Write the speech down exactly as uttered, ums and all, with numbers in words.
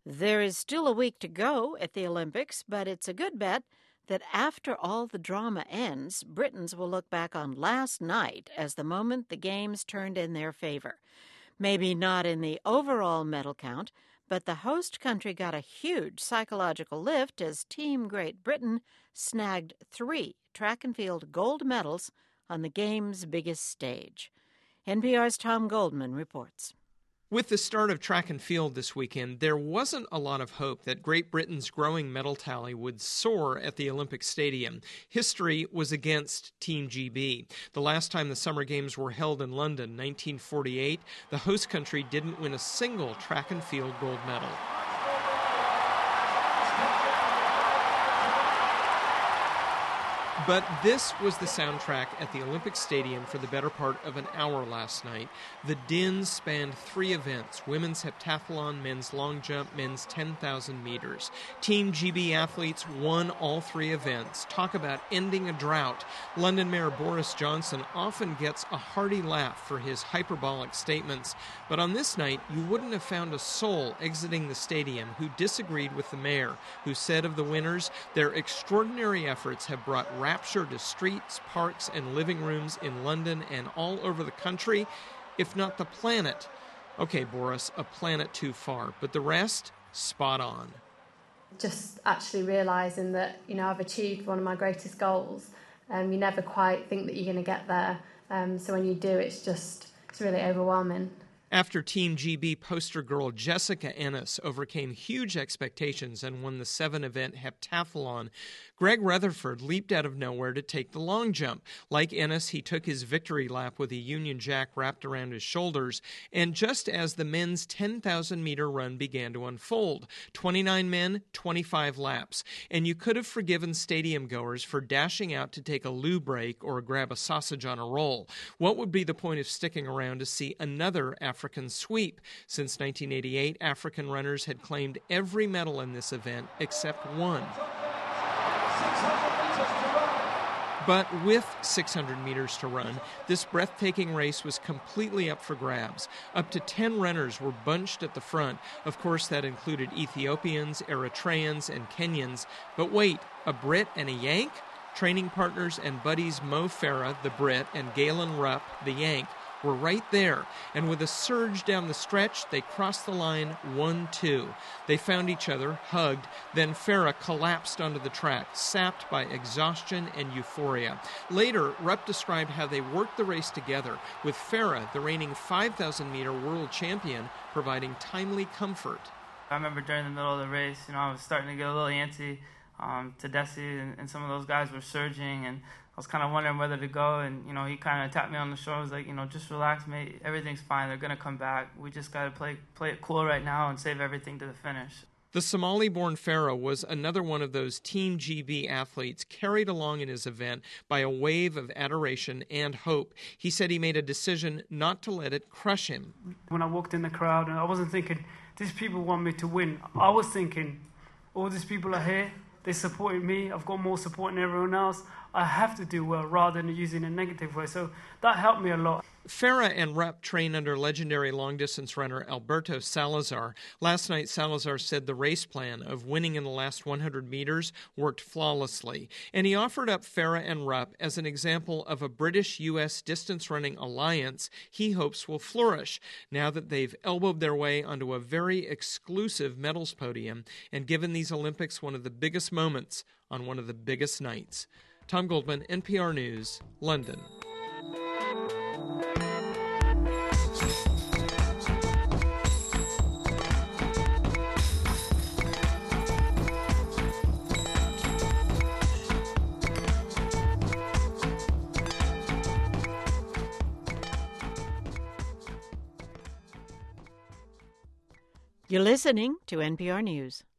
There is still a week to go at the Olympics, but it's a good bet that after all the drama ends, Britons will look back on last night as the moment the Games turned in their favor. Maybe not in the overall medal count, but the host country got a huge psychological lift as Team Great Britain snagged three track and field gold medals on the Games' biggest stage. N P R's Tom Goldman reports. With the start of track and field this weekend, there wasn't a lot of hope that Great Britain's growing medal tally would soar at the Olympic Stadium. History was against Team G B. The last time the Summer Games were held in London, nineteen forty-eight, the host country didn't win a single track and field gold medal. But this was the soundtrack at the Olympic Stadium for the better part of an hour last night. The din spanned three events: women's heptathlon, men's long jump, men's ten thousand meters. Team G B athletes won all three events. Talk about ending a drought. London Mayor Boris Johnson often gets a hearty laugh for his hyperbolic statements. But on this night, you wouldn't have found a soul exiting the stadium who disagreed with the mayor, who said of the winners, their extraordinary efforts have brought rapture to streets, parks, and living rooms in London and all over the country, if not the planet. Okay, Boris, a planet too far, but the rest, spot on. Just actually realising that, you know, I've achieved one of my greatest goals. Um, you never quite think that you're going to get there. Um, so when you do, it's just, it's really overwhelming. After Team G B poster girl Jessica Ennis overcame huge expectations and won the seven-event heptathlon, Greg Rutherford leaped out of nowhere to take the long jump. Like Ennis, he took his victory lap with a Union Jack wrapped around his shoulders, and just as the men's ten thousand meter run began to unfold, twenty-nine men, twenty-five laps, and you could have forgiven stadium goers for dashing out to take a loo break or grab a sausage on a roll. What would be the point of sticking around to see another African African sweep? Since nineteen eighty-eight, African runners had claimed every medal in this event except one. But with six hundred meters to run, this breathtaking race was completely up for grabs. Up to ten runners were bunched at the front. Of course, that included Ethiopians, Eritreans, and Kenyans. But wait, a Brit and a Yank? Training partners and buddies Mo Farah, the Brit, and Galen Rupp, the Yank, were right there, and with a surge down the stretch, they crossed the line one two. They found each other, hugged, then Farah collapsed onto the track, sapped by exhaustion and euphoria. Later, Rupp described how they worked the race together, with Farah, the reigning five thousand meter world champion, providing timely comfort. I remember during the middle of the race, you know, I was starting to get a little antsy. Um, Tedeschi and, and some of those guys were surging, and I was kind of wondering whether to go, and, you know, he kind of tapped me on the shoulder. He was like, you know, just relax, mate. Everything's fine. They're going to come back. We just got to play play it cool right now and save everything to the finish. The Somali-born Farah was another one of those Team G B athletes carried along in his event by a wave of adoration and hope. He said he made a decision not to let it crush him. When I walked in the crowd, and I wasn't thinking, these people want me to win. I was thinking, all these people are here. They supported me. I've got more support than everyone else. I have to do well rather than using a negative way. So that helped me a lot. Farah and Rupp train under legendary long-distance runner Alberto Salazar. Last night, Salazar said the race plan of winning in the last one hundred meters worked flawlessly. And he offered up Farah and Rupp as an example of a British-U S distance running alliance he hopes will flourish now that they've elbowed their way onto a very exclusive medals podium and given these Olympics one of the biggest moments on one of the biggest nights. Tom Goldman, N P R News, London. You're listening to N P R News.